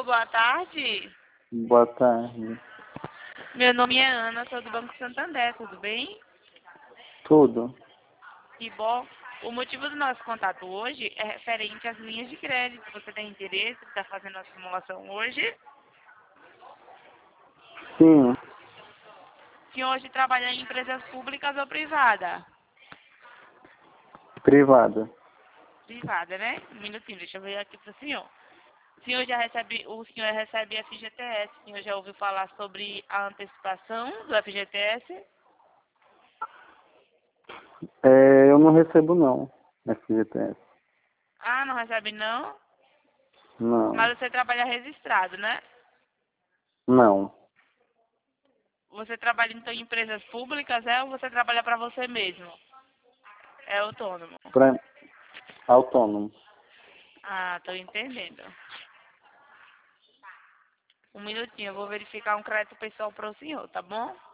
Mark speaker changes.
Speaker 1: boa tarde.
Speaker 2: Boa tarde.
Speaker 1: Meu nome é Ana, sou do Banco Santander, tudo bem?
Speaker 2: Tudo?
Speaker 1: Que bom. O motivo do nosso contato hoje é referente às linhas de crédito. Você tem interesse em estar fazendo a simulação hoje?
Speaker 2: Sim,
Speaker 1: Se hoje trabalha em empresas públicas ou privadas?
Speaker 2: privada.
Speaker 1: Privada, né? Um minutinho, deixa eu ver aqui para o senhor. O senhor recebe FGTS. O senhor já ouviu falar sobre a antecipação do FGTS?
Speaker 2: Eu não recebo não, FGTS.
Speaker 1: Ah, não recebe não?
Speaker 2: Não,
Speaker 1: Mas você trabalha registrado, né?
Speaker 2: não.
Speaker 1: Você trabalha então em empresas públicas, ou você trabalha para você mesmo? É autônomo.
Speaker 2: Pra... Autônomo.
Speaker 1: Ah, tô entendendo. Um minutinho, eu vou verificar um crédito pessoal para o senhor, tá bom?